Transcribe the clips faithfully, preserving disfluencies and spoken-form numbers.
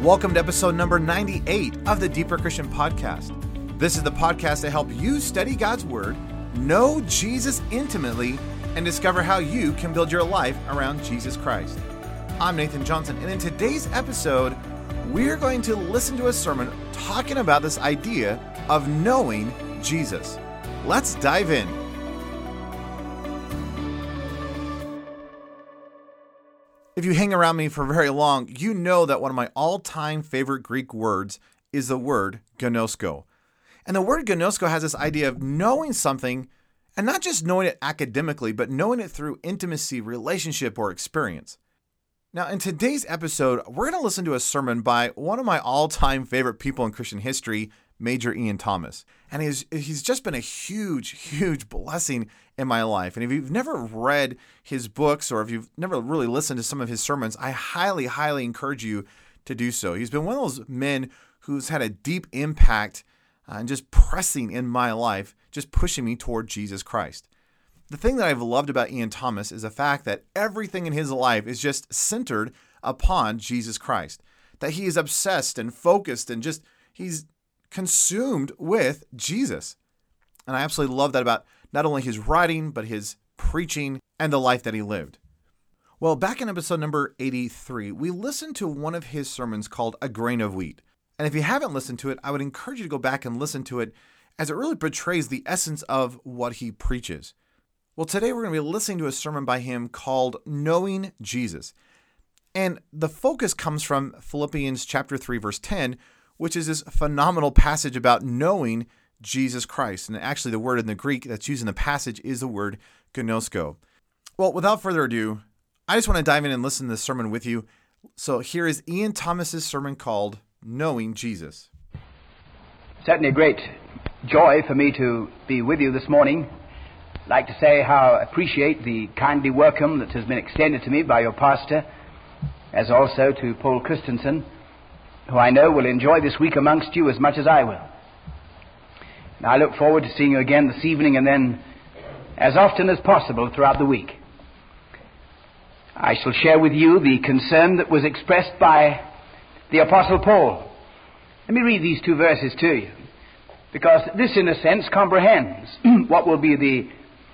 Welcome to episode number ninety-eight of the Deeper Christian Podcast. This is the podcast to help you study God's Word, know Jesus intimately, and discover how you can build your life around Jesus Christ. I'm Nathan Johnson, and in today's episode, we're going to listen to a sermon talking about this idea of knowing Jesus. Let's dive in. If you hang around me for very long, you know that one of my all-time favorite Greek words is the word gnosko. And the word gnosko has this idea of knowing something, and not just knowing it academically, but knowing it through intimacy, relationship, or experience. Now, in today's episode, we're going to listen to a sermon by one of my all-time favorite people in Christian history, Major Ian Thomas. And he's, he's just been a huge, huge blessing in my life. And if you've never read his books or if you've never really listened to some of his sermons, I highly, highly encourage you to do so. He's been one of those men who's had a deep impact uh, and just pressing in my life, just pushing me toward Jesus Christ. The thing that I've loved about Ian Thomas is the fact that everything in his life is just centered upon Jesus Christ, that he is obsessed and focused and just, he's consumed with Jesus. And I absolutely love that about not only his writing, but his preaching and the life that he lived. Well, back in episode number eighty-three, we listened to one of his sermons called A Grain of Wheat. And if you haven't listened to it, I would encourage you to go back and listen to it, as it really portrays the essence of what he preaches. Well, today we're going to be listening to a sermon by him called Knowing Jesus. And the focus comes from Philippians chapter three, verse ten, which is this phenomenal passage about knowing Jesus Christ. And actually the word in the Greek that's used in the passage is the word gnosko. Well, without further ado, I just want to dive in and listen to this sermon with you. So here is Ian Thomas's sermon called Knowing Jesus. Certainly a great joy for me to be with you this morning. I'd like to say how I appreciate the kindly welcome that has been extended to me by your pastor, as also to Paul Christensen, who I know will enjoy this week amongst you as much as I will. And I look forward to seeing you again this evening and then as often as possible throughout the week. I shall share with you the concern that was expressed by the Apostle Paul. Let me read these two verses to you, because this in a sense comprehends what will be the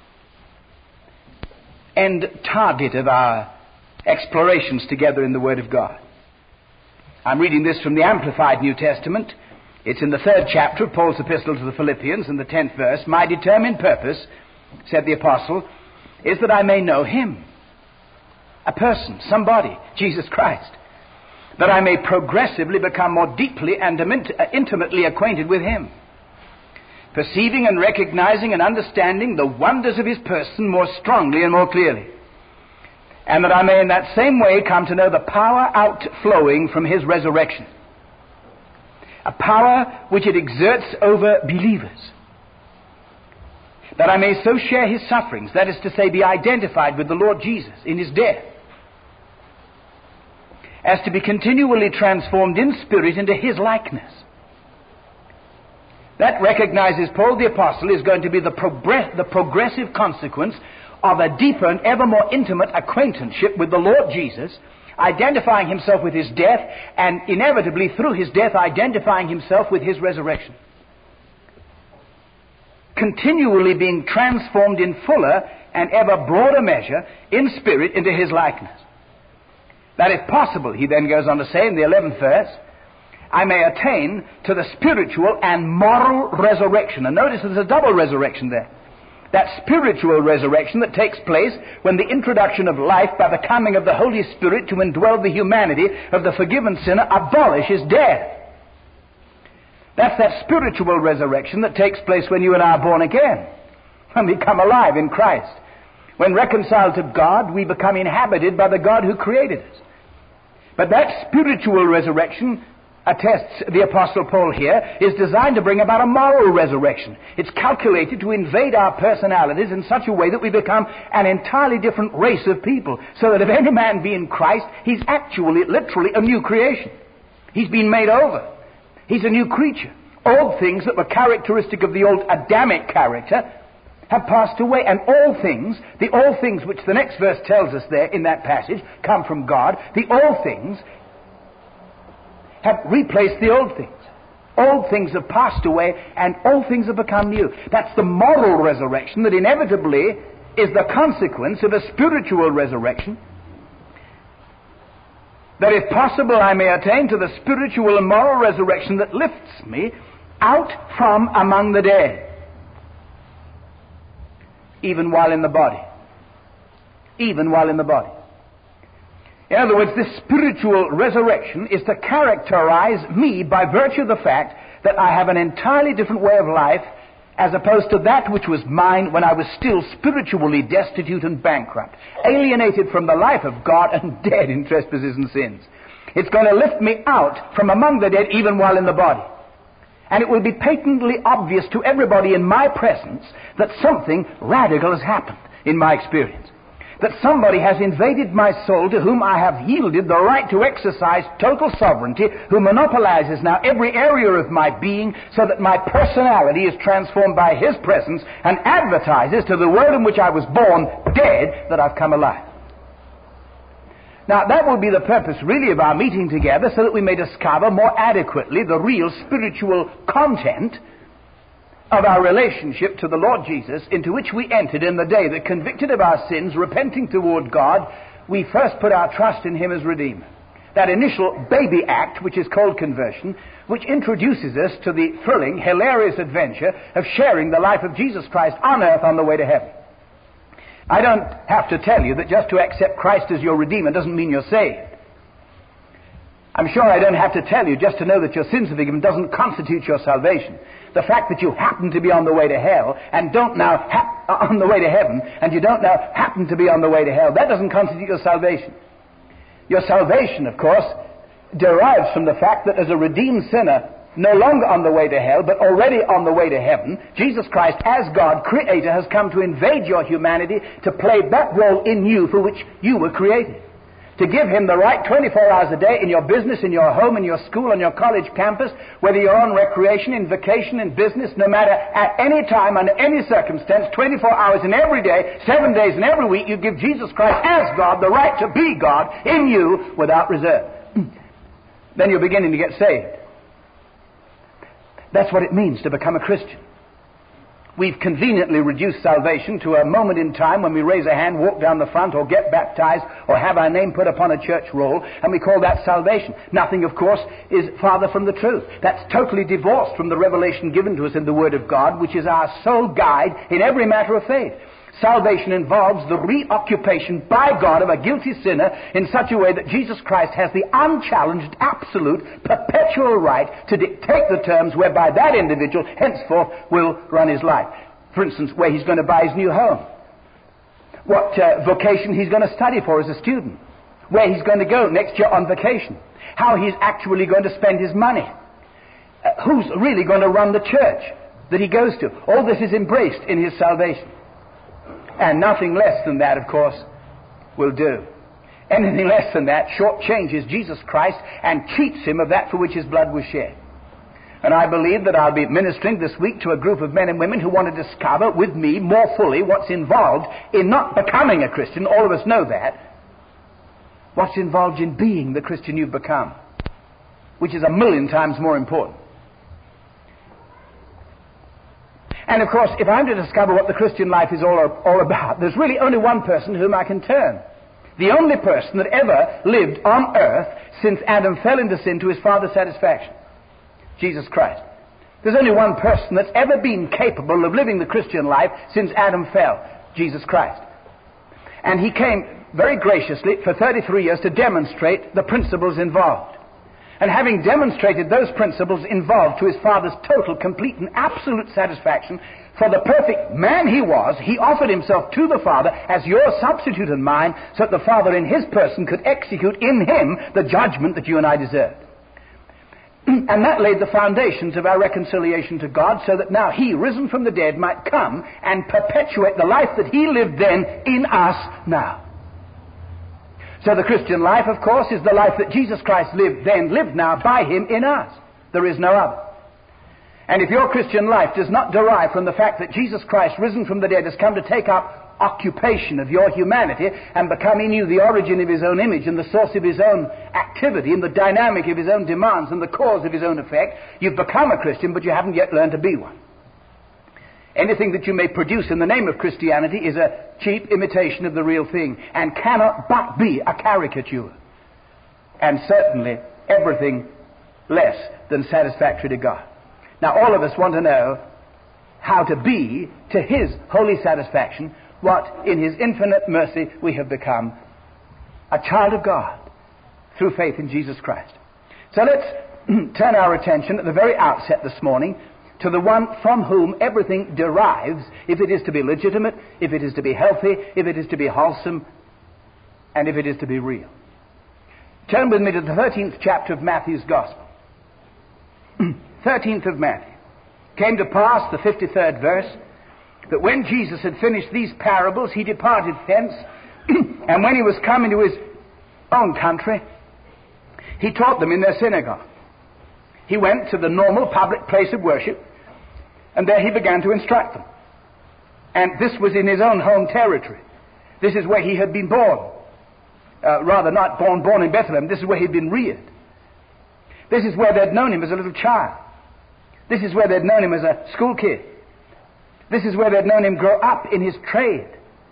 end target of our explorations together in the Word of God. I'm reading this from the Amplified New Testament. It's in the third chapter of Paul's epistle to the Philippians, in the tenth verse. My determined purpose, said the apostle, is that I may know him, a person, somebody, Jesus Christ, that I may progressively become more deeply and intimately acquainted with him, perceiving and recognizing and understanding the wonders of his person more strongly and more clearly, and that I may in that same way come to know the power outflowing from his resurrection, a power which it exerts over believers, that I may so share his sufferings, that is to say, be identified with the Lord Jesus in his death, as to be continually transformed in spirit into his likeness. That recognizes Paul the Apostle is going to be the, progress, the progressive consequence of a deeper and ever more intimate acquaintanceship with the Lord Jesus, identifying himself with his death, and inevitably through his death identifying himself with his resurrection. Continually being transformed in fuller and ever broader measure in spirit into his likeness. That if possible, he then goes on to say in the eleventh verse, I may attain to the spiritual and moral resurrection. And notice there's a double resurrection there. That spiritual resurrection that takes place when the introduction of life by the coming of the Holy Spirit to indwell the humanity of the forgiven sinner abolishes death. That's that spiritual resurrection that takes place when you and I are born again, when we come alive in Christ. When reconciled to God, we become inhabited by the God who created us. But that spiritual resurrection, attests the Apostle Paul here, is designed to bring about a moral resurrection. It's calculated to invade our personalities in such a way that we become an entirely different race of people, so that if any man be in Christ, he's actually, literally, a new creation. He's been made over. He's a new creature. All things that were characteristic of the old Adamic character have passed away, and all things, the all things which the next verse tells us there in that passage, come from God. The all things have replaced the old things. Old things have passed away, and all things have become new. That's the moral resurrection that inevitably is the consequence of a spiritual resurrection. That if possible I may attain to the spiritual and moral resurrection that lifts me out from among the dead, even while in the body. Even while in the body. In other words, this spiritual resurrection is to characterize me by virtue of the fact that I have an entirely different way of life as opposed to that which was mine when I was still spiritually destitute and bankrupt, alienated from the life of God and dead in trespasses and sins. It's going to lift me out from among the dead even while in the body. And it will be patently obvious to everybody in my presence that something radical has happened in my experience. That somebody has invaded my soul to whom I have yielded the right to exercise total sovereignty, who monopolizes now every area of my being so that my personality is transformed by his presence and advertises to the world in which I was born dead that I've come alive. Now, that will be the purpose, really, of our meeting together, so that we may discover more adequately the real spiritual content of our relationship to the Lord Jesus, into which we entered in the day that, convicted of our sins, repenting toward God, we first put our trust in Him as Redeemer. That initial baby act, which is called conversion, which introduces us to the thrilling, hilarious adventure of sharing the life of Jesus Christ on earth on the way to heaven. I don't have to tell you that just to accept Christ as your Redeemer doesn't mean you're saved. I'm sure I don't have to tell you just to know that your sins are forgiven doesn't constitute your salvation. The fact that you happen to be on the way to hell and don't now ha- on the way to heaven and you don't now happen to be on the way to hell, that doesn't constitute your salvation. Your salvation, of course, derives from the fact that as a redeemed sinner, no longer on the way to hell, but already on the way to heaven, Jesus Christ, as God, Creator, has come to invade your humanity to play that role in you for which you were created. To give Him the right twenty-four hours a day in your business, in your home, in your school, on your college campus, whether you're on recreation, in vacation, in business, no matter at any time, under any circumstance, twenty-four hours in every day, seven days in every week, you give Jesus Christ as God the right to be God in you without reserve. Then you're beginning to get saved. That's what it means to become a Christian. We've conveniently reduced salvation to a moment in time when we raise a hand, walk down the front, or get baptized, or have our name put upon a church roll, and we call that salvation. Nothing, of course, is farther from the truth. That's totally divorced from the revelation given to us in the Word of God, which is our sole guide in every matter of faith. Salvation involves the reoccupation by God of a guilty sinner in such a way that Jesus Christ has the unchallenged, absolute, perpetual right to dictate the terms whereby that individual henceforth will run his life. For instance, where he's going to buy his new home, what uh, vocation he's going to study for as a student, where he's going to go next year on vacation, how he's actually going to spend his money, uh, who's really going to run the church that he goes to. All this is embraced in his salvation. And nothing less than that, of course, will do. Anything less than that shortchanges Jesus Christ and cheats Him of that for which His blood was shed. And I believe that I'll be ministering this week to a group of men and women who want to discover with me more fully what's involved in not becoming a Christian. All of us know that. What's involved in being the Christian you've become, which is a million times more important. And of course, if I'm to discover what the Christian life is all, all about, there's really only one person to whom I can turn. The only person that ever lived on earth since Adam fell into sin to his Father's satisfaction. Jesus Christ. There's only one person that's ever been capable of living the Christian life since Adam fell. Jesus Christ. And He came very graciously for thirty-three years to demonstrate the principles involved. And having demonstrated those principles involved to His Father's total, complete, and absolute satisfaction, for the perfect man He was, He offered Himself to the Father as your substitute and mine, so that the Father in His person could execute in Him the judgment that you and I deserved. And that laid the foundations of our reconciliation to God, so that now He, risen from the dead, might come and perpetuate the life that He lived then in us now. So the Christian life, of course, is the life that Jesus Christ lived then, lived now by Him in us. There is no other. And if your Christian life does not derive from the fact that Jesus Christ, risen from the dead, has come to take up occupation of your humanity and become in you the origin of his own image and the source of his own activity and the dynamic of his own demands and the cause of his own effect, you've become a Christian, but you haven't yet learned to be one. Anything that you may produce in the name of Christianity is a cheap imitation of the real thing and cannot but be a caricature. And certainly everything less than satisfactory to God. Now all of us want to know how to be, to his holy satisfaction, what in his infinite mercy we have become, a child of God through faith in Jesus Christ. So let's turn our attention at the very outset this morning to the one from whom everything derives, if it is to be legitimate, if it is to be healthy, if it is to be wholesome, and if it is to be real. Turn with me to the thirteenth chapter of Matthew's Gospel. thirteenth of Matthew. Came to pass, the fifty-third verse, that when Jesus had finished these parables, he departed thence, and when he was come into his own country, he taught them in their synagogue. He went to the normal public place of worship, and there he began to instruct them. And this was in his own home territory. This is where he had been born. Uh, rather, not born, born in Bethlehem. This is where he'd been reared. This is where they'd known him as a little child. This is where they'd known him as a school kid. This is where they'd known him grow up in his trade.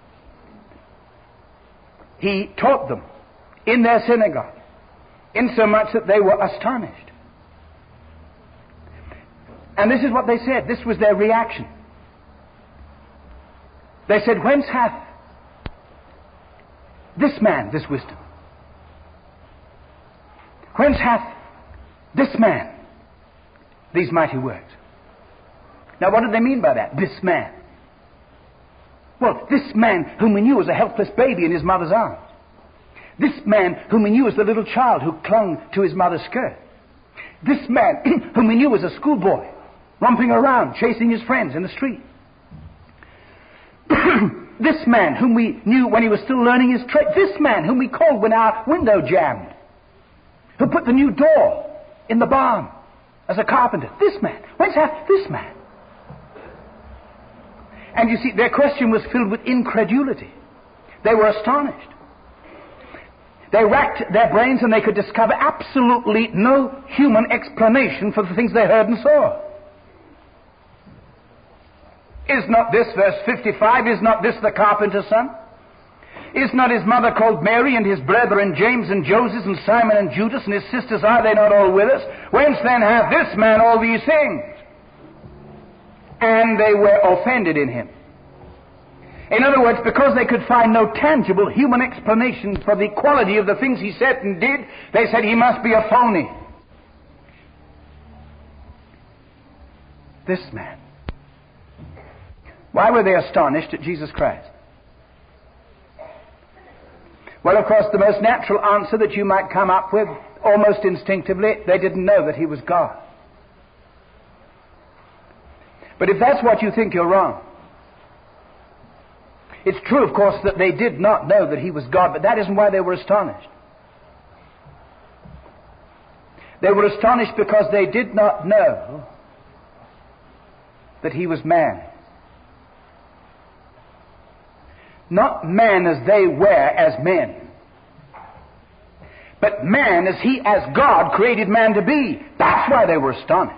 He taught them in their synagogue, insomuch that they were astonished. And this is what they said. This was their reaction. They said, "Whence hath this man this wisdom? Whence hath this man these mighty works?" Now what did they mean by that? This man. Well, this man whom we knew as a helpless baby in his mother's arms. This man whom we knew as the little child who clung to his mother's skirt. This man whom we knew as a schoolboy, romping around, chasing his friends in the street. This man whom we knew when he was still learning his trade. This man whom we called when our window jammed. Who put the new door in the barn as a carpenter. This man. Whence hath this man? And you see, their question was filled with incredulity. They were astonished. They racked their brains and they could discover absolutely no human explanation for the things they heard and saw. Is not this, verse fifty-five, is not this the carpenter's son? Is not his mother called Mary, and his brethren James and Joseph and Simon and Judas, and his sisters, are they not all with us? Whence then hath this man all these things? And they were offended in him. In other words, because they could find no tangible human explanation for the quality of the things he said and did, they said he must be a phony. This man. Why were they astonished at Jesus Christ? Well, of course, the most natural answer that you might come up with, almost instinctively, they didn't know that he was God. But if that's what you think, you're wrong. It's true, of course, that they did not know that he was God, but that isn't why they were astonished. They were astonished because they did not know that he was man. Not man as they were as men, but man as he, as God, created man to be. That's why they were astonished.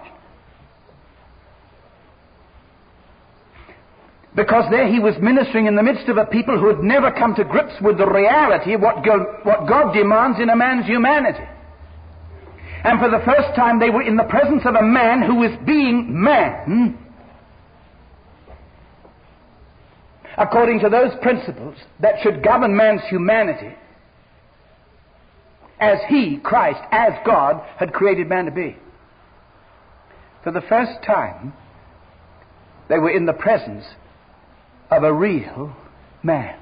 Because there he was ministering in the midst of a people who had never come to grips with the reality of what God, what God demands in a man's humanity. And for the first time they were in the presence of a man who was being man according to those principles that should govern man's humanity as he, Christ, as God, had created man to be. For the first time, they were in the presence of a real man.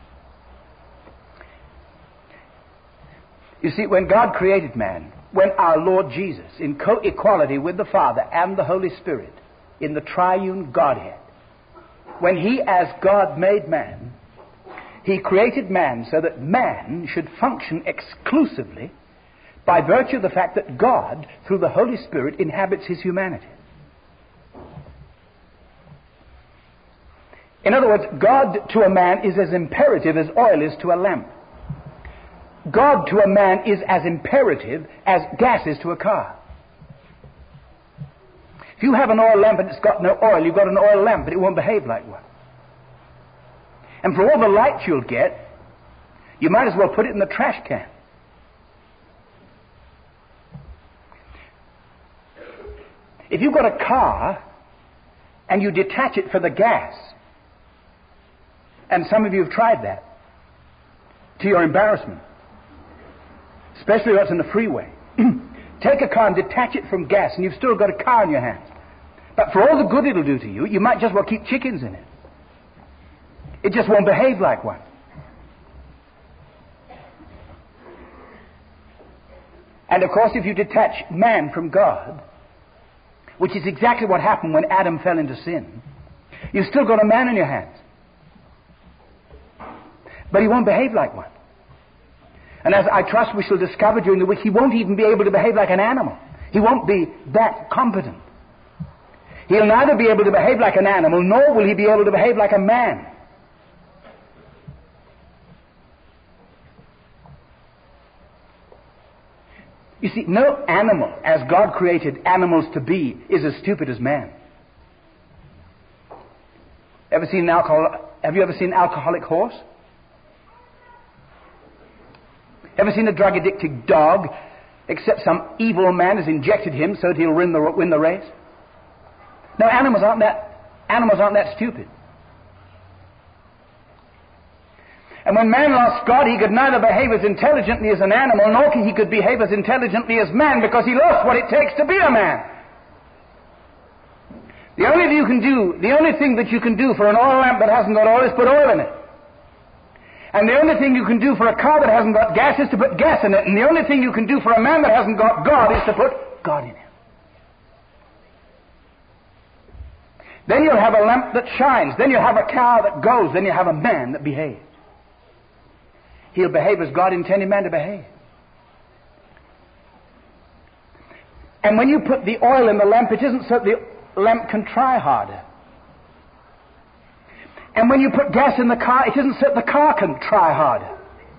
You see, when God created man, when our Lord Jesus, in co-equality with the Father and the Holy Spirit, in the triune Godhead, when he as God made man, he created man so that man should function exclusively by virtue of the fact that God, through the Holy Spirit, inhabits his humanity. In other words, God to a man is as imperative as oil is to a lamp. God to a man is as imperative as gas is to a car. If you have an oil lamp and it's got no oil, you've got an oil lamp, but it won't behave like one. And for all the light you'll get, you might as well put it in the trash can. If you've got a car and you detach it for the gas, and some of you have tried that, to your embarrassment, especially when it's in the freeway. Take a car and detach it from gas, and you've still got a car in your hands. But for all the good it'll do to you, you might just well keep chickens in it. It just won't behave like one. And of course, if you detach man from God, which is exactly what happened when Adam fell into sin, you've still got a man in your hands. But he won't behave like one. And as I trust we shall discover during the week, he won't even be able to behave like an animal. He won't be that competent. He'll neither be able to behave like an animal, nor will he be able to behave like a man. You see, no animal, as God created animals to be, is as stupid as man. Ever seen an alcohol? Have you ever seen an alcoholic horse? Ever seen a drug-addicted dog, except some evil man has injected him so that he'll win the, win the race? No, animals aren't that, animals aren't that stupid. And when man lost God, he could neither behave as intelligently as an animal, nor he could behave as intelligently as man, because he lost what it takes to be a man. The only thing you can do, the only thing that you can do for an oil lamp that hasn't got oil is put oil in it. And the only thing you can do for a car that hasn't got gas is to put gas in it. And the only thing you can do for a man that hasn't got God is to put God in him. Then you'll have a lamp that shines. Then you'll have a car that goes. Then you'll have a man that behaves. He'll behave as God intended man to behave. And when you put the oil in the lamp, it isn't so that the lamp can try harder. And when you put gas in the car, it isn't so that the car can try harder.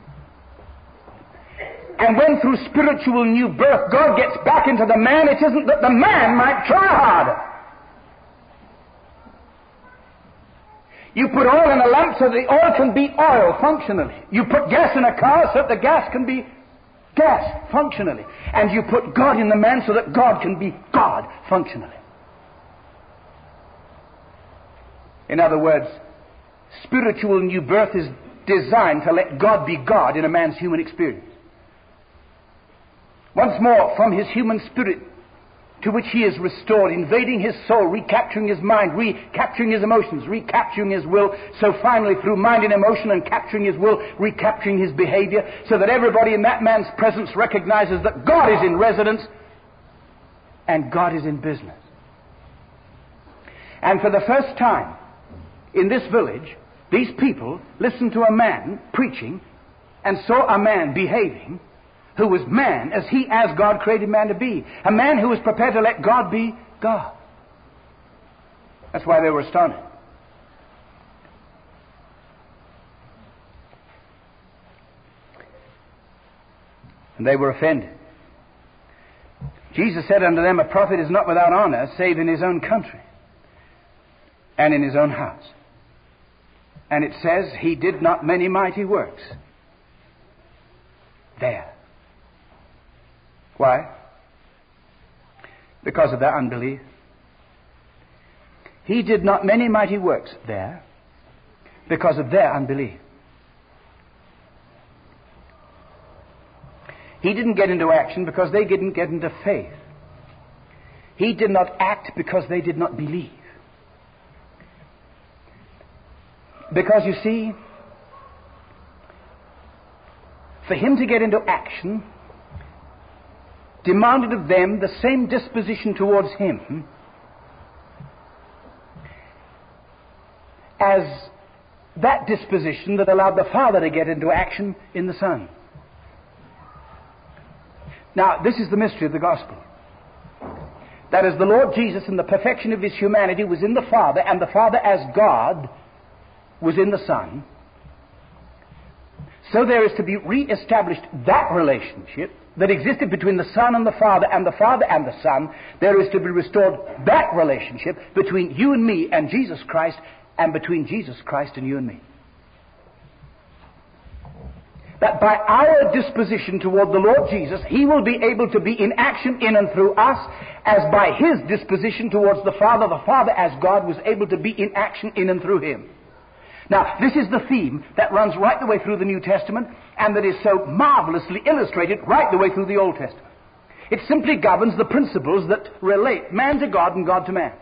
And when through spiritual new birth God gets back into the man, it isn't that the man might try harder. You put oil in a lamp so that the oil can be oil functionally. You put gas in a car so that the gas can be gas functionally. And you put God in the man so that God can be God functionally. In other words, spiritual new birth is designed to let God be God in a man's human experience. Once more, from his human spirit to which he is restored, invading his soul, recapturing his mind, recapturing his emotions, recapturing his will, so finally through mind and emotion and capturing his will, recapturing his behavior, so that everybody in that man's presence recognizes that God is in residence and God is in business. And for the first time in this village, these people listened to a man preaching and saw a man behaving who was man as he, as God created man to be. A man who was prepared to let God be God. That's why they were astonished. And they were offended. Jesus said unto them, a prophet is not without honor, save in his own country and in his own house. And it says, he did not many mighty works there. Why? Because of their unbelief. He did not many mighty works there because of their unbelief. He didn't get into action because they didn't get into faith. He did not act because they did not believe. Because you see, for him to get into action demanded of them the same disposition towards him as that disposition that allowed the Father to get into action in the Son. Now, this is the mystery of the gospel. That is, the Lord Jesus in the perfection of his humanity was in the Father, and the Father as God was in the Son, so there is to be re-established that relationship that existed between the Son and the Father, and the Father and the Son. There is to be restored that relationship between you and me and Jesus Christ, and between Jesus Christ and you and me. That by our disposition toward the Lord Jesus, He will be able to be in action in and through us, as by His disposition towards the Father, the Father as God was able to be in action in and through Him. Now, this is the theme that runs right the way through the New Testament, and that is so marvelously illustrated right the way through the Old Testament. It simply governs the principles that relate man to God and God to man.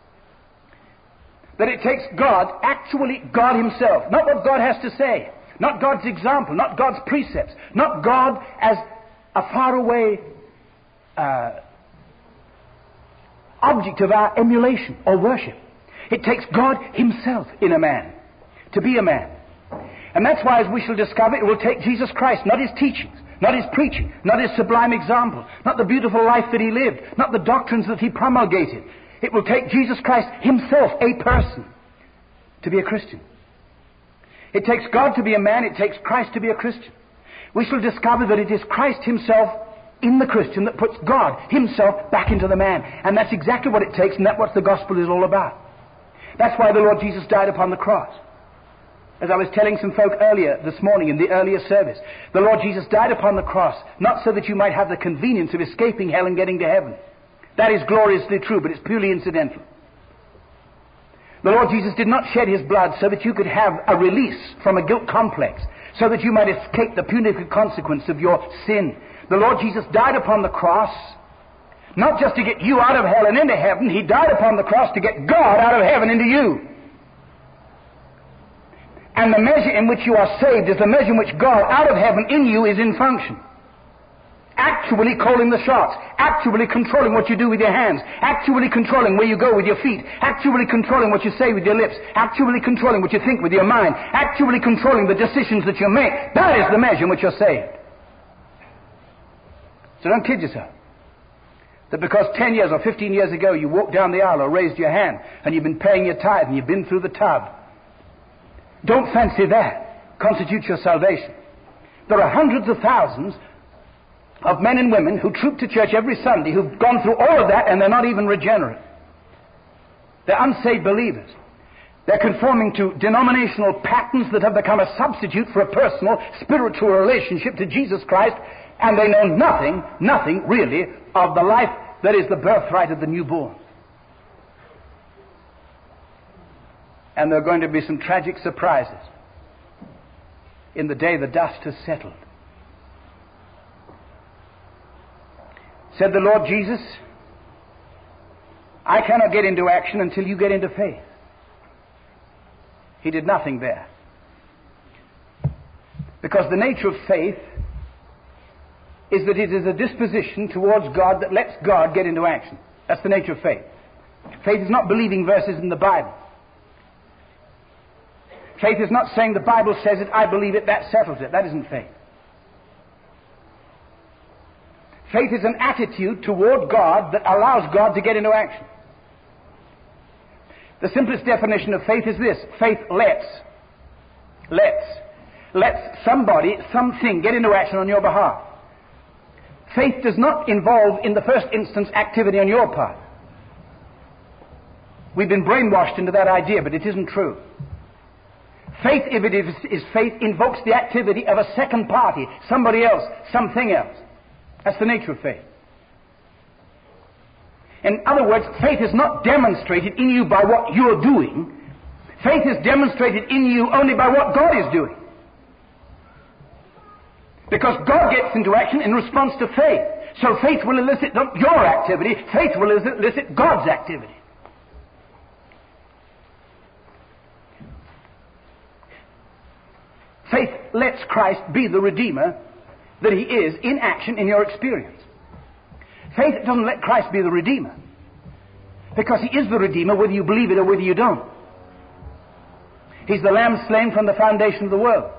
That it takes God, actually God Himself, not what God has to say, not God's example, not God's precepts, not God as a faraway uh, object of our emulation or worship. It takes God Himself in a man to be a man. And that's why, as we shall discover, it will take Jesus Christ, not His teachings, not His preaching, not His sublime example, not the beautiful life that He lived, not the doctrines that He promulgated. It will take Jesus Christ Himself, a person, to be a Christian. It takes God to be a man, it takes Christ to be a Christian. We shall discover that it is Christ Himself in the Christian that puts God Himself back into the man. And that's exactly what it takes, and that's what the gospel is all about. That's why the Lord Jesus died upon the cross. As I was telling some folk earlier this morning in the earlier service, the Lord Jesus died upon the cross, not so that you might have the convenience of escaping hell and getting to heaven. That is gloriously true, but it's purely incidental. The Lord Jesus did not shed His blood so that you could have a release from a guilt complex, so that you might escape the punitive consequence of your sin. The Lord Jesus died upon the cross, not just to get you out of hell and into heaven. He died upon the cross to get God out of heaven into you. And the measure in which you are saved is the measure in which God out of heaven in you is in function. Actually calling the shots, actually controlling what you do with your hands, actually controlling where you go with your feet, actually controlling what you say with your lips, actually controlling what you think with your mind, actually controlling the decisions that you make. That is the measure in which you're saved. So don't kid yourself that because ten years or fifteen years ago you walked down the aisle or raised your hand and you've been paying your tithe and you've been through the tub, don't fancy that constitutes your salvation. There are hundreds of thousands of men and women who troop to church every Sunday who've gone through all of that and they're not even regenerate. They're unsaved believers. They're conforming to denominational patterns that have become a substitute for a personal spiritual relationship to Jesus Christ, and they know nothing, nothing really of the life that is the birthright of the newborn. And there are going to be some tragic surprises in the day the dust has settled. Said the Lord Jesus, I cannot get into action until you get into faith. He did nothing there. Because the nature of faith is that it is a disposition towards God that lets God get into action. That's the nature of faith. Faith is not believing verses in the Bible. Faith is not saying the Bible says it, I believe it, that settles it. That isn't faith. Faith is an attitude toward God that allows God to get into action. The simplest definition of faith is this: faith lets, lets, lets somebody, something get into action on your behalf. Faith does not involve, in the first instance, activity on your part. We've been brainwashed into that idea, but it isn't true. Faith, if it is, is faith, invokes the activity of a second party, somebody else, something else. That's the nature of faith. In other words, faith is not demonstrated in you by what you're doing. Faith is demonstrated in you only by what God is doing. Because God gets into action in response to faith. So faith will elicit not your activity, faith will elicit God's activity. Faith lets Christ be the Redeemer that He is in action in your experience. Faith doesn't let Christ be the Redeemer, because He is the Redeemer whether you believe it or whether you don't. He's the Lamb slain from the foundation of the world.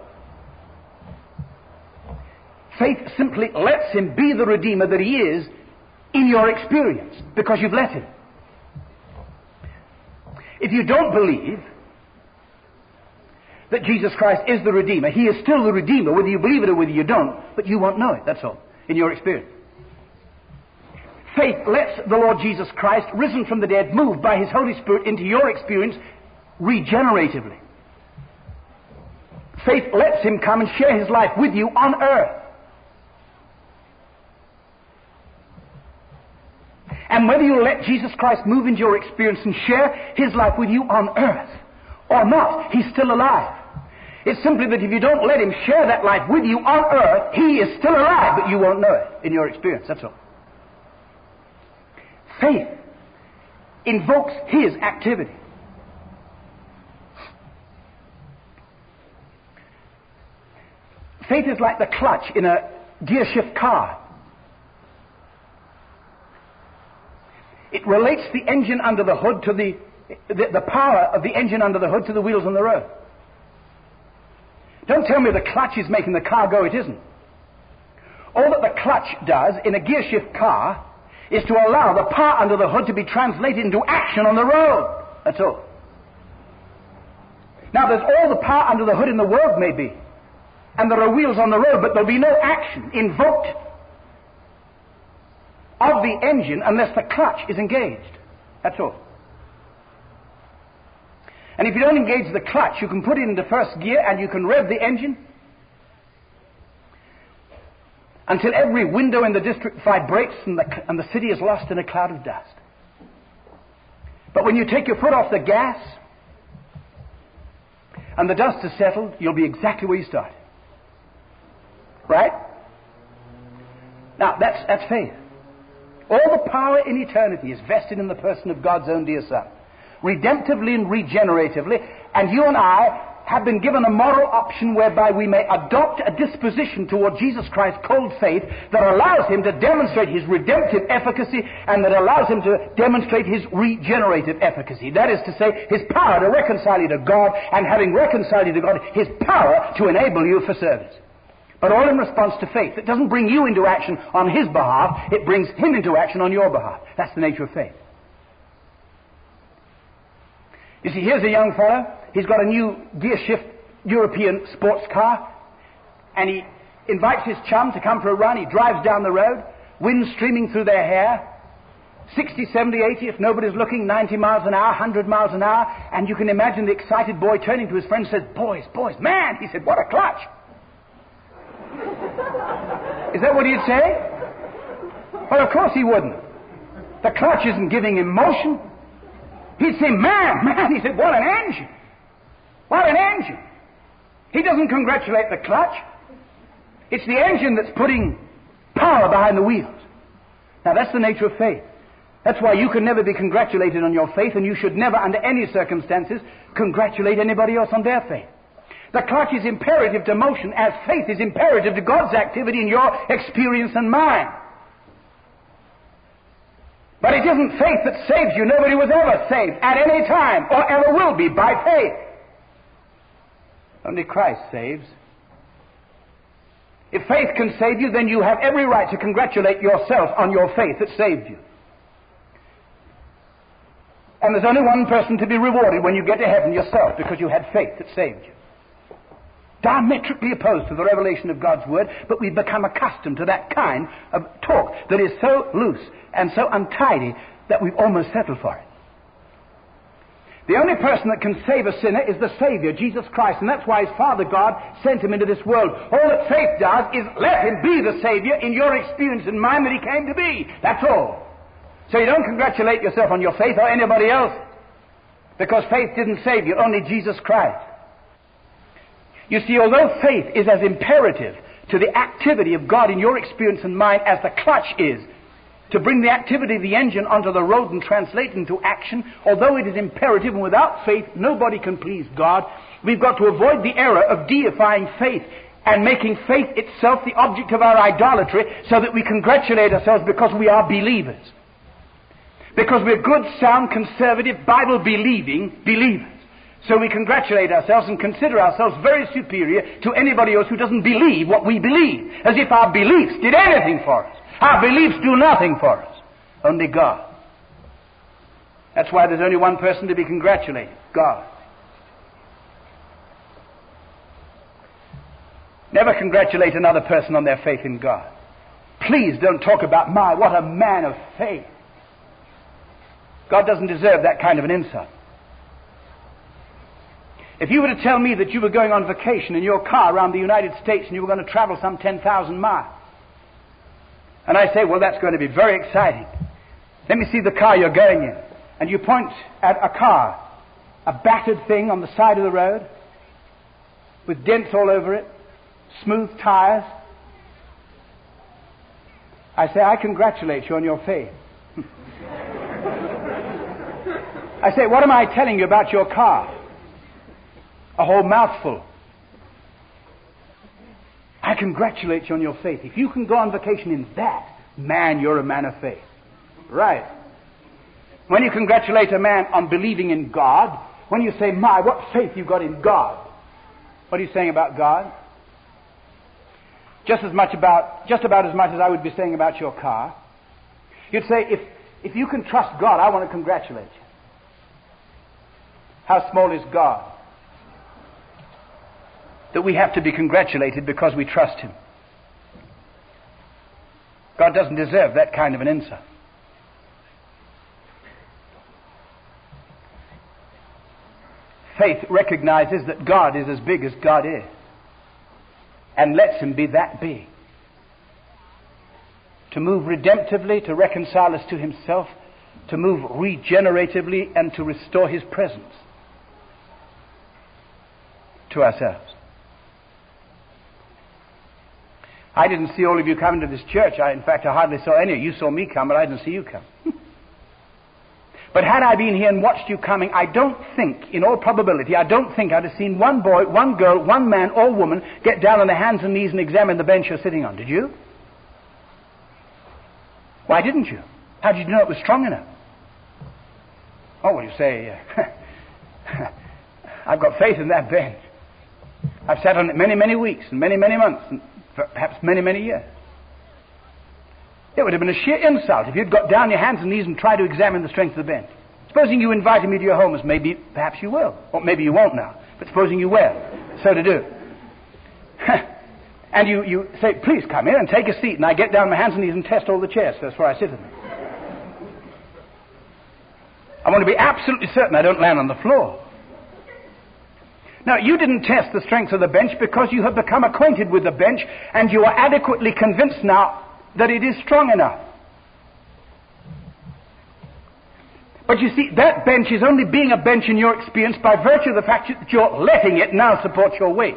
Faith simply lets Him be the Redeemer that He is in your experience, because you've let Him. If you don't believe that Jesus Christ is the Redeemer. He is still the Redeemer, whether you believe it or whether you don't, but you won't know it, that's all, in your experience. Faith lets the Lord Jesus Christ, risen from the dead, move by His Holy Spirit into your experience regeneratively. Faith lets Him come and share His life with you on earth. And whether you let Jesus Christ move into your experience and share His life with you on earth or not, He's still alive. It's simply that if you don't let Him share that life with you on earth, He is still alive, but you won't know it in your experience, that's all. Faith invokes His activity. Faith is like the clutch in a gear shift car. It relates the engine under the hood to the, the, the power of the engine under the hood to the wheels on the road. Don't tell me the clutch is making the car go, it isn't. All that the clutch does in a gear shift car is to allow the power under the hood to be translated into action on the road. That's all. Now there's all the power under the hood in the world maybe, and there are wheels on the road, but there'll be no action invoked of the engine unless the clutch is engaged. That's all. And if you don't engage the clutch, you can put it into first gear and you can rev the engine until every window in the district vibrates and the, and the city is lost in a cloud of dust. But when you take your foot off the gas and the dust is settled, you'll be exactly where you started. Right? Now, that's, that's faith. All the power in eternity is vested in the person of God's own dear Son, redemptively and regeneratively, and you and I have been given a moral option whereby we may adopt a disposition toward Jesus Christ, cold faith, that allows Him to demonstrate His redemptive efficacy and that allows Him to demonstrate His regenerative efficacy. That is to say, His power to reconcile you to God, and having reconciled you to God, His power to enable you for service. But all in response to faith. It doesn't bring you into action on His behalf, it brings Him into action on your behalf. That's the nature of faith. You see, here's a young fellow. He's got a new gear shift European sports car, and he invites his chum to come for a run. He drives down the road, wind streaming through their hair, sixty, seventy, eighty, if nobody's looking, ninety miles an hour, one hundred miles an hour, and you can imagine the excited boy turning to his friend and says, "Boys, boys, man," he said, "what a clutch." Is that what he'd say? Well, of course he wouldn't. The clutch isn't giving him motion. He'd say, "Man, man," he said, "what an engine. What an engine." He doesn't congratulate the clutch. It's the engine that's putting power behind the wheels. Now, that's the nature of faith. That's why you can never be congratulated on your faith, and you should never, under any circumstances, congratulate anybody else on their faith. The clutch is imperative to motion, as faith is imperative to God's activity in your experience and mine. But it isn't faith that saves you. Nobody was ever saved at any time, or ever will be, by faith. Only Christ saves. If faith can save you, then you have every right to congratulate yourself on your faith that saved you. And there's only one person to be rewarded when you get to heaven, yourself, because you had faith that saved you. Diametrically opposed to the revelation of God's Word, but we've become accustomed to that kind of talk that is so loose and so untidy that we've almost settled for it. The only person that can save a sinner is the Savior, Jesus Christ, and that's why His Father God sent Him into this world. All that faith does is let Him be the Savior in your experience and mine that He came to be. That's all. So you don't congratulate yourself on your faith or anybody else, because faith didn't save you, only Jesus Christ. You see, although faith is as imperative to the activity of God in your experience and mine as the clutch is to bring the activity of the engine onto the road and translate it into action, although it is imperative, and without faith nobody can please God, we've got to avoid the error of deifying faith and making faith itself the object of our idolatry so that we congratulate ourselves because we are believers. Because we're good, sound, conservative, Bible-believing believers. So we congratulate ourselves and consider ourselves very superior to anybody else who doesn't believe what we believe, as if our beliefs did anything for us. Our beliefs do nothing for us, only God. That's why there's only one person to be congratulated, God. Never congratulate another person on their faith in God. Please don't talk about, my, what a man of faith. God doesn't deserve that kind of an insult. If you were to tell me that you were going on vacation in your car around the United States and you were going to travel some ten thousand miles, and I say, well, that's going to be very exciting. Let me see the car you're going in. And you point at a car, a battered thing on the side of the road, with dents all over it, smooth tires. I say, I congratulate you on your faith. I say, what am I telling you about your car? A whole mouthful. I congratulate you on your faith. If you can go on vacation in that, man, you're a man of faith. Right. When you congratulate a man on believing in God, when you say, my, what faith you got in God, what are you saying about God? Just as much about, just about as much as I would be saying about your car. You'd say, if, if you can trust God, I want to congratulate you. How small is God that we have to be congratulated because we trust Him? God doesn't deserve that kind of an insult. Faith recognizes that God is as big as God is and lets Him be that big. To move redemptively, to reconcile us to Himself, to move regeneratively, and to restore His presence to ourselves. I didn't see all of you coming to this church. I, in fact, I hardly saw any of you. You saw me come, but I didn't see you come. But had I been here and watched you coming, I don't think, in all probability, I don't think I'd have seen one boy, one girl, one man or woman get down on their hands and knees and examine the bench you're sitting on. Did you? Why didn't you? How did you know it was strong enough? Oh, well, you say, uh, I've got faith in that bench. I've sat on it many, many weeks and many, many months and perhaps many, many years. It would have been a sheer insult if you'd got down your hands and knees and tried to examine the strength of the bench. Supposing you invited me to your home, as maybe, perhaps you will. Or maybe you won't now. But supposing you will. So to do. And you, you say, please come in and take a seat. And I get down on my hands and knees and test all the chairs. That's where I sit in them. I want to be absolutely certain I don't land on the floor. Now, you didn't test the strength of the bench because you have become acquainted with the bench and you are adequately convinced now that it is strong enough. But you see, that bench is only being a bench in your experience by virtue of the fact that you're letting it now support your weight.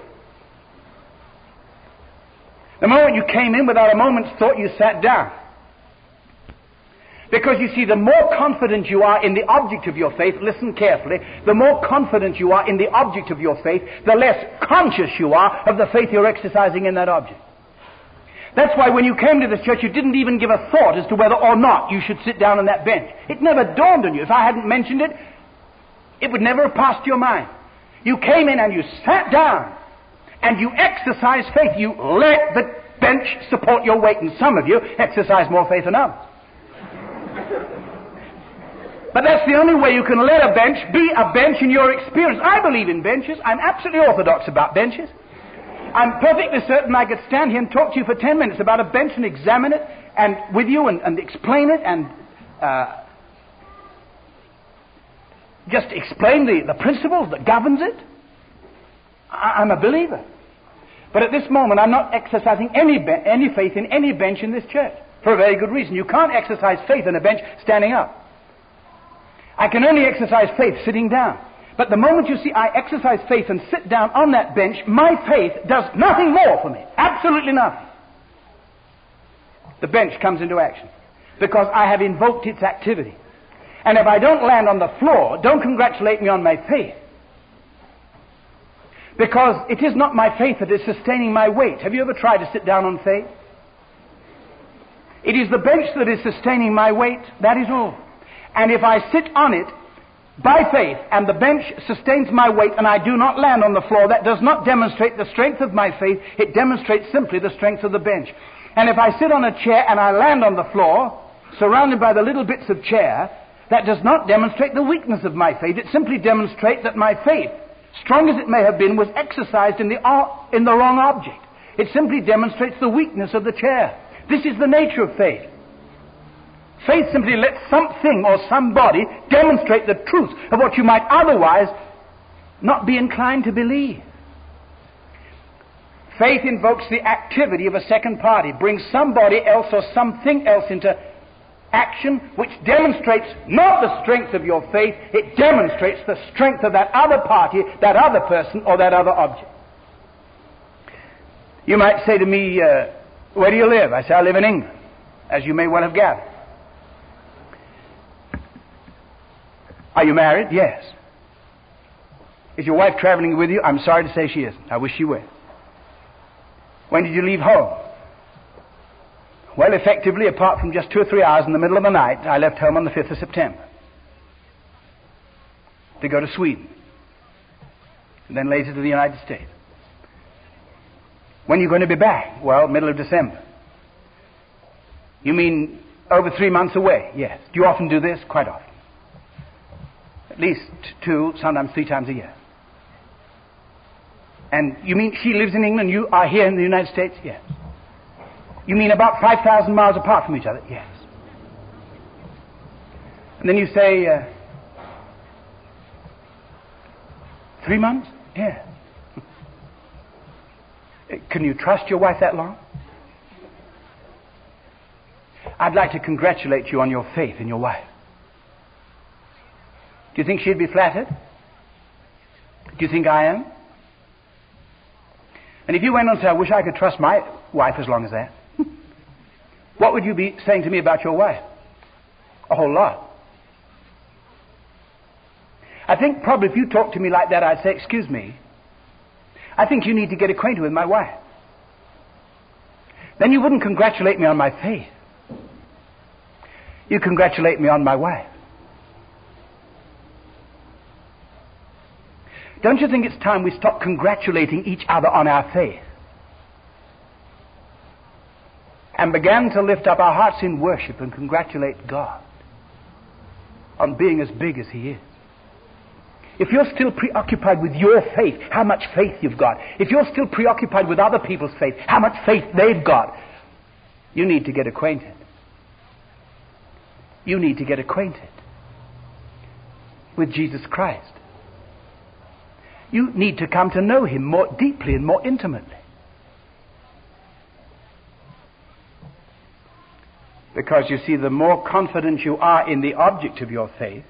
The moment you came in, without a moment's thought, you sat down. Because you see, the more confident you are in the object of your faith, listen carefully, the more confident you are in the object of your faith, the less conscious you are of the faith you're exercising in that object. That's why when you came to this church, you didn't even give a thought as to whether or not you should sit down on that bench. It never dawned on you. If I hadn't mentioned it, it would never have passed your mind. You came in and you sat down and you exercised faith. You let the bench support your weight, and some of you exercise more faith than others. But that's the only way you can let a bench be a bench in your experience. I believe in benches. I'm absolutely orthodox about benches. I'm perfectly certain I could stand here and talk to you for ten minutes about a bench and examine it and with you and, and explain it and uh, just explain the, the principles that governs it. I, I'm a believer. But at this moment, I'm not exercising any, be- any faith in any bench in this church for a very good reason. You can't exercise faith in a bench standing up. I can only exercise faith sitting down. But the moment you see I exercise faith and sit down on that bench, my faith does nothing more for me. Absolutely nothing. The bench comes into action because I have invoked its activity. And if I don't land on the floor, don't congratulate me on my faith. Because it is not my faith that is sustaining my weight. Have you ever tried to sit down on faith? It is the bench that is sustaining my weight, that is all. And if I sit on it by faith and the bench sustains my weight and I do not land on the floor, that does not demonstrate the strength of my faith. It demonstrates simply the strength of the bench. And if I sit on a chair and I land on the floor, surrounded by the little bits of chair, that does not demonstrate the weakness of my faith. It simply demonstrates that my faith, strong as it may have been, was exercised in the, in the wrong object. It simply demonstrates the weakness of the chair. This is the nature of faith. Faith simply lets something or somebody demonstrate the truth of what you might otherwise not be inclined to believe. Faith invokes the activity of a second party, brings somebody else or something else into action, which demonstrates not the strength of your faith, it demonstrates the strength of that other party, that other person, or that other object. You might say to me, uh, where do you live? I say, I live in England, as you may well have gathered. Are you married? Yes. Is your wife traveling with you? I'm sorry to say she isn't. I wish she were. When did you leave home? Well, effectively, apart from just two or three hours in the middle of the night, I left home on the fifth of September to go to Sweden, and then later to the United States. When are you going to be back? Well, middle of December. You mean over three months away? Yes. Do you often do this? Quite often. At least two, sometimes three times a year. And you mean she lives in England, you are here in the United States? Yes. You mean about five thousand miles apart from each other? Yes. And then you say, uh, three months? Yes. Can you trust your wife that long? I'd like to congratulate you on your faith in your wife. Do you think she'd be flattered? Do you think I am? And if you went on to say, I wish I could trust my wife as long as that, what would you be saying to me about your wife? A whole lot. I think probably if you talked to me like that, I'd say, excuse me, I think you need to get acquainted with my wife. Then you wouldn't congratulate me on my faith. You congratulate me on my wife. Don't you think it's time we stop congratulating each other on our faith and began to lift up our hearts in worship and congratulate God on being as big as He is? If you're still preoccupied with your faith, how much faith you've got. If you're still preoccupied with other people's faith, how much faith they've got, you need to get acquainted. You need to get acquainted with Jesus Christ. You need to come to know Him more deeply and more intimately. Because you see, the more confident you are in the object of your faith,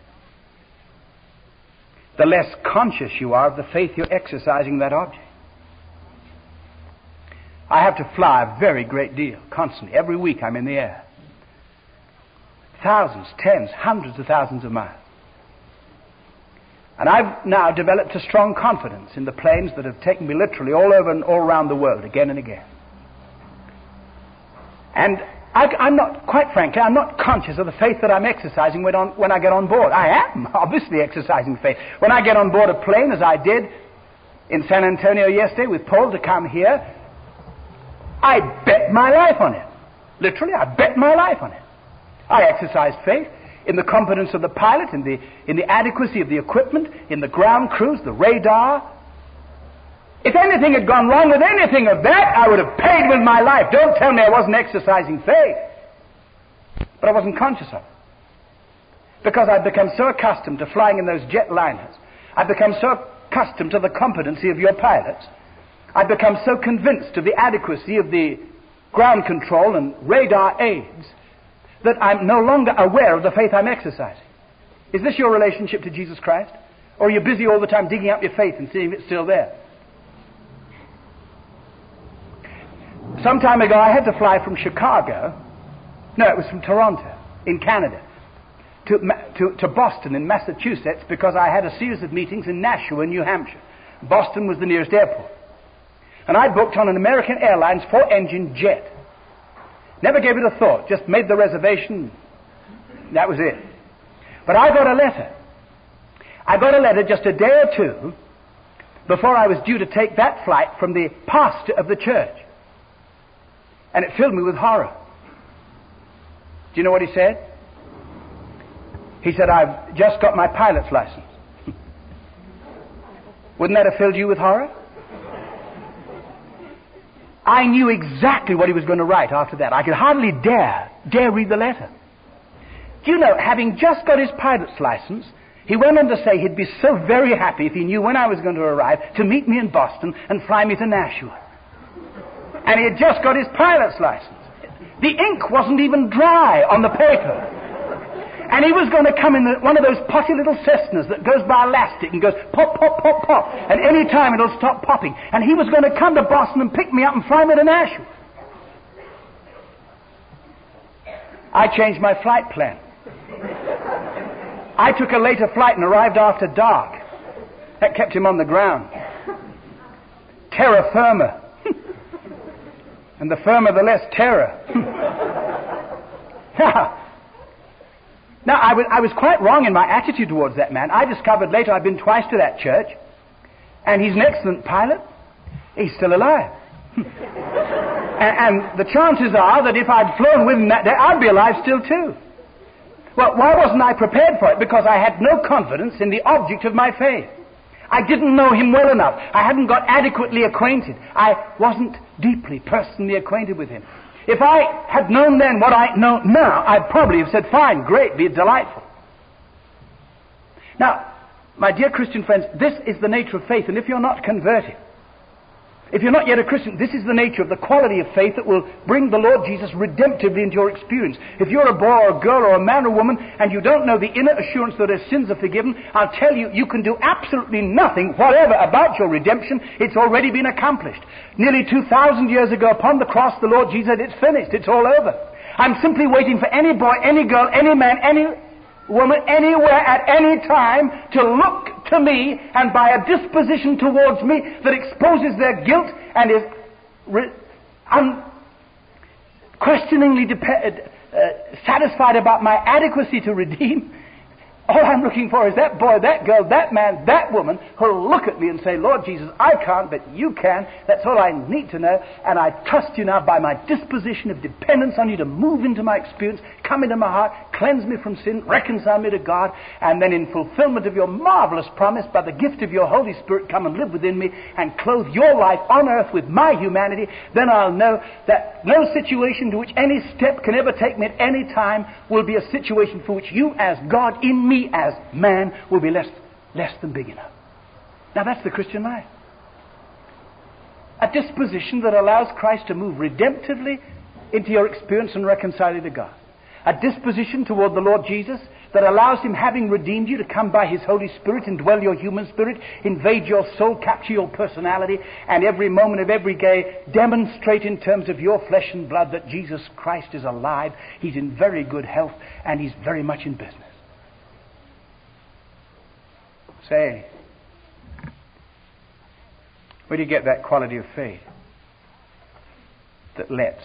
the less conscious you are of the faith you're exercising in that object. I have to fly a very great deal, constantly. Every week I'm in the air. Thousands, tens, hundreds of thousands of miles. And I've now developed a strong confidence in the planes that have taken me literally all over and all around the world, again and again. And I, I'm not, quite frankly, I'm not conscious of the faith that I'm exercising when, on, when I get on board. I am obviously exercising faith. When I get on board a plane, as I did in San Antonio yesterday with Paul to come here, I bet my life on it. Literally, I bet my life on it. I exercised faith in the competence of the pilot, in the, in the adequacy of the equipment, in the ground crews, the radar. If anything had gone wrong with anything of that, I would have paid with my life. Don't tell me I wasn't exercising faith. But I wasn't conscious of it. Because I'd become so accustomed to flying in those jet liners. I'd become so accustomed to the competency of your pilots. I'd become so convinced of the adequacy of the ground control and radar aids that I'm no longer aware of the faith I'm exercising. Is this your relationship to Jesus Christ? Or are you busy all the time digging up your faith and seeing if it's still there? Some time ago, I had to fly from Chicago, no, it was from Toronto, in Canada, to, to, to Boston in Massachusetts, because I had a series of meetings in Nashua, New Hampshire. Boston was the nearest airport. And I booked on an American Airlines four-engine jet. Never gave it a thought, just made the reservation, that was it. But I got a letter. I got a letter just a day or two before I was due to take that flight from the pastor of the church. And it filled me with horror. Do you know what he said? He said, I've just got my pilot's license. Wouldn't that have filled you with horror? I knew exactly what he was going to write after that. I could hardly dare, dare read the letter. Do you know, having just got his pilot's license, he went on to say he'd be so very happy if he knew when I was going to arrive to meet me in Boston and fly me to Nashua. And he had just got his pilot's license. The ink wasn't even dry on the paper. And he was going to come in the, one of those potty little Cessnas that goes by elastic and goes pop, pop, pop, pop. And any time it'll stop popping. And he was going to come to Boston and pick me up and fly me to Nashua. I changed my flight plan. I took a later flight and arrived after dark. That kept him on the ground. Terra firma. And the firmer, the less terror. Now, I was, I was quite wrong in my attitude towards that man. I discovered later I'd been twice to that church, and he's an excellent pilot. He's still alive. and, and the chances are that if I'd flown with him that day, I'd be alive still too. Well, why wasn't I prepared for it? Because I had no confidence in the object of my faith. I didn't know him well enough. I hadn't got adequately acquainted. I wasn't deeply, personally acquainted with him. If I had known then what I know now, I'd probably have said, fine, great, be delightful. Now, my dear Christian friends, this is the nature of faith, and if you're not converted, if you're not yet a Christian, this is the nature of the quality of faith that will bring the Lord Jesus redemptively into your experience. If you're a boy or a girl or a man or woman and you don't know the inner assurance that his sins are forgiven, I'll tell you, you can do absolutely nothing whatever about your redemption. It's already been accomplished. Nearly two thousand years ago upon the cross, the Lord Jesus said, it's finished, it's all over. I'm simply waiting for any boy, any girl, any man, any woman, anywhere, at any time, to look to me, and by a disposition towards me that exposes their guilt and is re- unquestioningly dep- uh, satisfied about my adequacy to redeem, all I'm looking for is that boy, that girl, that man, that woman who'll look at me and say, Lord Jesus, I can't, but you can. That's all I need to know. And I trust you now by my disposition of dependence on you to move into my experience, come into my heart, cleanse me from sin, reconcile me to God, and then in fulfillment of your marvelous promise, by the gift of your Holy Spirit, come and live within me and clothe your life on earth with my humanity. Then I'll know that no situation to which any step can ever take me at any time will be a situation for which you as God in me as man will be less, less than big enough. Now that's the Christian life. A disposition that allows Christ to move redemptively into your experience and reconcile you to God. A disposition toward the Lord Jesus that allows Him, having redeemed you, to come by His Holy Spirit, indwell your human spirit, invade your soul, capture your personality, and every moment of every day demonstrate in terms of your flesh and blood that Jesus Christ is alive, He's in very good health, and He's very much in business. Say, where do you get that quality of faith that lets?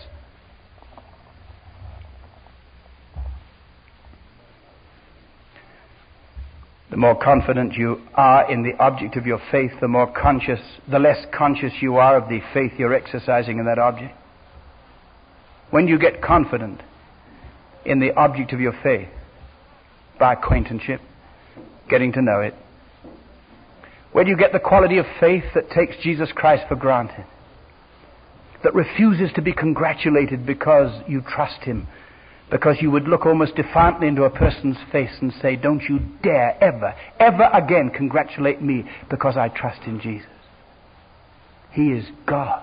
The more confident you are in the object of your faith, the more conscious, the less conscious you are of the faith you're exercising in that object. When you get confident in the object of your faith, by acquaintanceship, getting to know it, where do you get the quality of faith that takes Jesus Christ for granted? That refuses to be congratulated because you trust Him. Because you would look almost defiantly into a person's face and say, don't you dare ever, ever again congratulate me because I trust in Jesus. He is God.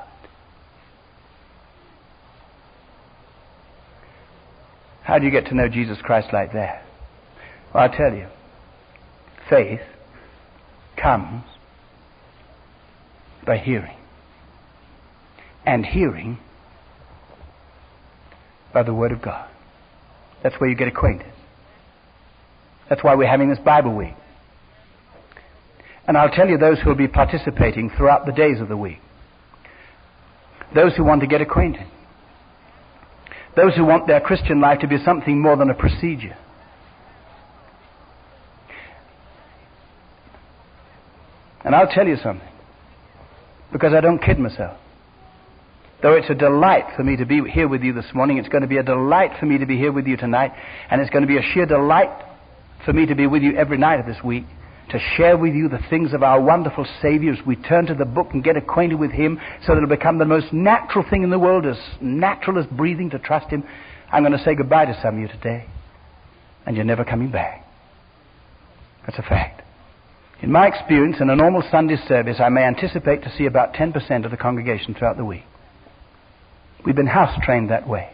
How do you get to know Jesus Christ like that? Well, I'll tell you. Faith comes by hearing, and hearing by the Word of God. That's where you get acquainted. That's why we're having this Bible week. And I'll tell you, those who will be participating throughout the days of the week, those who want to get acquainted, those who want their Christian life to be something more than a procedure, and I'll tell you something, because I don't kid myself. Though it's a delight for me to be here with you this morning, it's going to be a delight for me to be here with you tonight, and it's going to be a sheer delight for me to be with you every night of this week, to share with you the things of our wonderful Savior as we turn to the book and get acquainted with Him so that it'll become the most natural thing in the world, as natural as breathing, to trust Him. I'm going to say goodbye to some of you today, and you're never coming back. That's a fact. In my experience, in a normal Sunday service, I may anticipate to see about ten percent of the congregation throughout the week. We've been house-trained that way.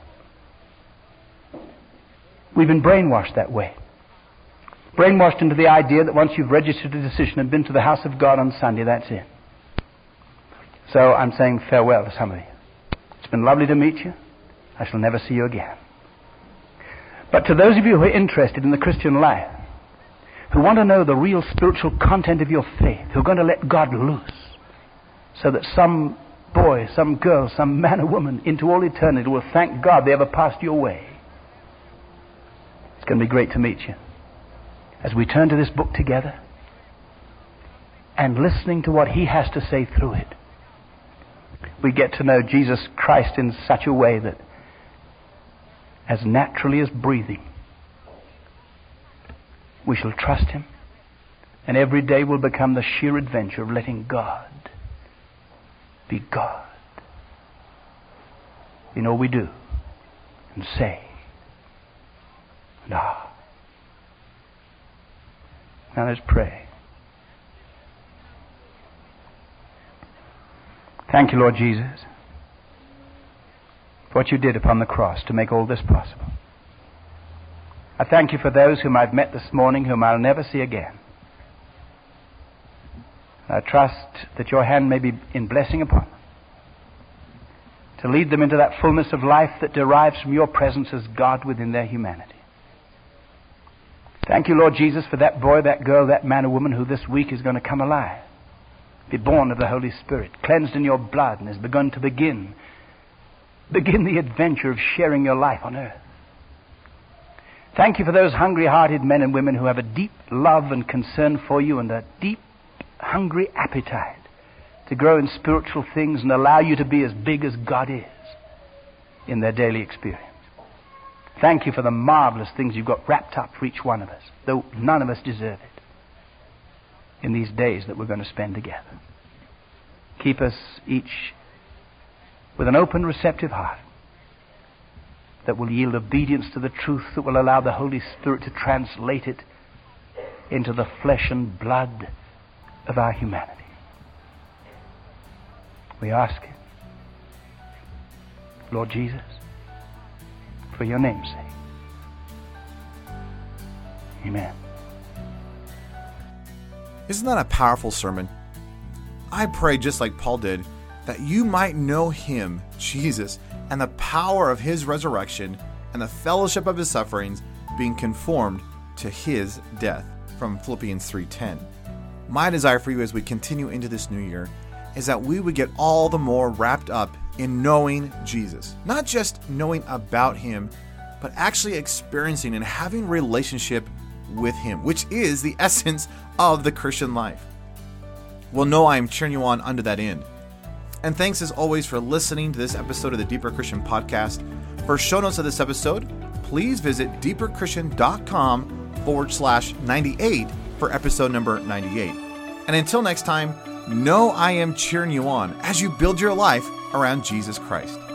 We've been brainwashed that way. Brainwashed into the idea that once you've registered a decision and been to the house of God on Sunday, that's it. So I'm saying farewell to some of you. It's been lovely to meet you. I shall never see you again. But to those of you who are interested in the Christian life, who want to know the real spiritual content of your faith, who are going to let God loose, so that some boy, some girl, some man or woman into all eternity will thank God they ever passed your way, it's going to be great to meet you. As we turn to this book together and listening to what He has to say through it, we get to know Jesus Christ in such a way that, as naturally as breathing, we shall trust Him, and every day will become the sheer adventure of letting God be God in all we do and say and ah. Now let's pray. Thank you, Lord Jesus, for what you did upon the cross to make all this possible. I thank you for those whom I've met this morning, whom I'll never see again. I trust that your hand may be in blessing upon them, to lead them into that fullness of life that derives from your presence as God within their humanity. Thank you, Lord Jesus, for that boy, that girl, that man or woman who this week is going to come alive, be born of the Holy Spirit, cleansed in your blood, and has begun to begin, begin the adventure of sharing your life on earth. Thank you for those hungry-hearted men and women who have a deep love and concern for you and a deep, hungry appetite to grow in spiritual things and allow you to be as big as God is in their daily experience. Thank you for the marvelous things you've got wrapped up for each one of us, though none of us deserve it, in these days that we're going to spend together. Keep us each with an open, receptive heart that will yield obedience to the truth, that will allow the Holy Spirit to translate it into the flesh and blood of our humanity. We ask it, Lord Jesus, for your name's sake. Amen. Isn't that a powerful sermon? I pray, just like Paul did, that you might know Him, Jesus, and the power of His resurrection and the fellowship of His sufferings, being conformed to His death, from Philippians three ten. My desire for you as we continue into this new year is that we would get all the more wrapped up in knowing Jesus. Not just knowing about Him, but actually experiencing and having a relationship with Him, which is the essence of the Christian life. Well, no, I am cheering you on unto that end. And thanks as always for listening to this episode of the Deeper Christian Podcast. For show notes of this episode, please visit deeperchristian.com forward slash 98 for episode number ninety-eight. And until next time, know I am cheering you on as you build your life around Jesus Christ.